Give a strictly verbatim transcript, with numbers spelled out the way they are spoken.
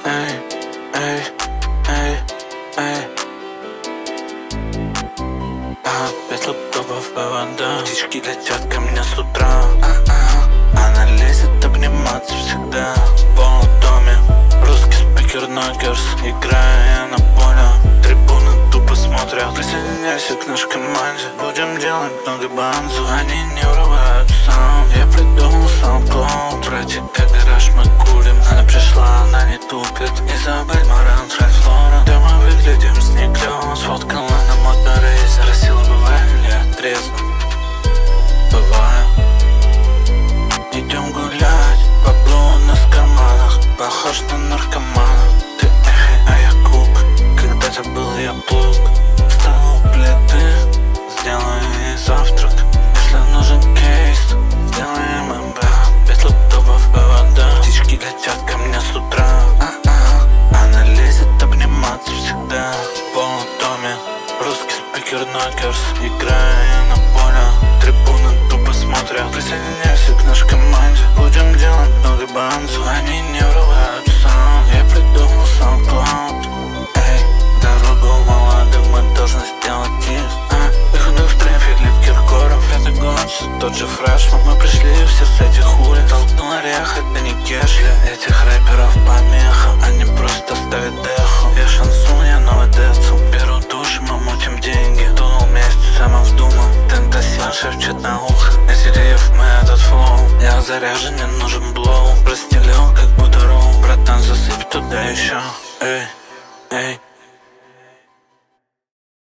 эй, эй, эй, эй. Пять лаптопов и вода. Птички летят ко мне с утра. Она лезет обниматься всегда. В полудоме русский спикер Нокерс, играя на поле. Трибуны тупо смотрят. Присоединяйся к нашей команде. Будем делать много банзу. Они не врывают сам. Я придумал SoundCloud. Братья, как гараж мы курим. Она пришла, она не тупит. Изабель Маран, Трайфлора. Да мы выглядим с ней клёво. Сфоткала на моторейзе. Спросила, бываю ли я трезвым. Бываю. Идем гулять, бабло у нас в карманах. Похож на наркомана. Ты эхи, а я кук. Когда-то был я плуг. Встал у плиты, сделаю ей завтрак. Если нужен кейс, сделаем МБ. Пять лаптопов и вода. Птички летят ко мне с утра. А-а. Она лезет обниматься всегда. В полудоме русский спикер Нокерс, играя на поле. Трибуны тупо смотрят. Присоединяйся к нашей команде. Будем делать много банзу. Они не врывают сам. Я придумал SoundCloud. Эй, дорогу молодым мы должны сделать их. А, их дух стрейфит, Лив Киркоров. Пятый год, все тот же фрешман. Мы пришли все с этих улиц. Толкнул орех, это не кеш. Для этих рэперов помеха. Они просто ставят эхо. Я шансун, я новый децл. Беру душ, мы мутим деньги. Тунул вместе, сам вдумал. Тентасьон шепчет на ухо. Эти мы этот флоу. Я заряжен, не нужен блоу. Простелил, как будто роу. Братан, засыпь туда еще. Эй.